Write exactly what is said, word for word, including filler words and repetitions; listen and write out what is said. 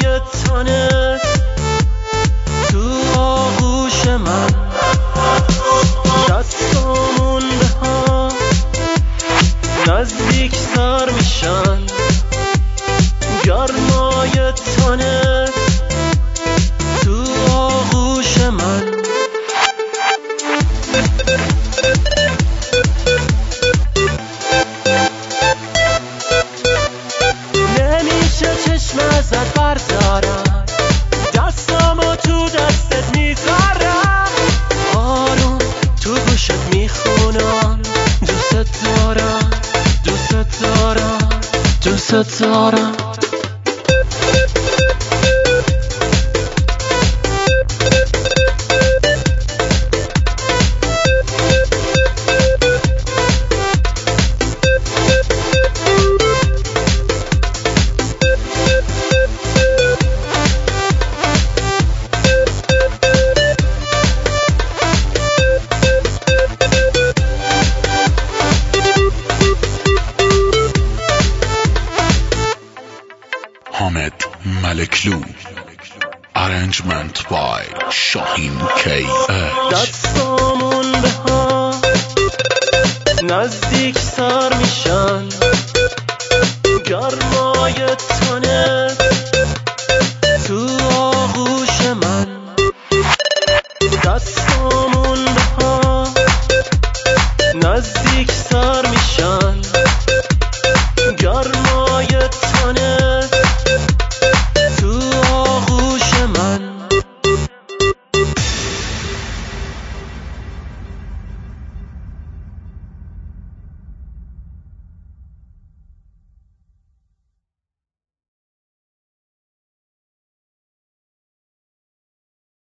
گرمای تنت تو آغوش من، دستامون به هم نزدیک سر میشن، گرمای تنت تو آغوش من. نمیشه چشم ازت بردارم، دستامو تو دستت میذارم، آروم تو گوشت میخونم، دوست دارم دوست دارم دوست دارم. حامد ملکلو Arrangement by شاهین کی اچ. دستامون به هم نزدیک سر میشن، گرمای تنت تو آغوش من، دستامون به هم نزدیک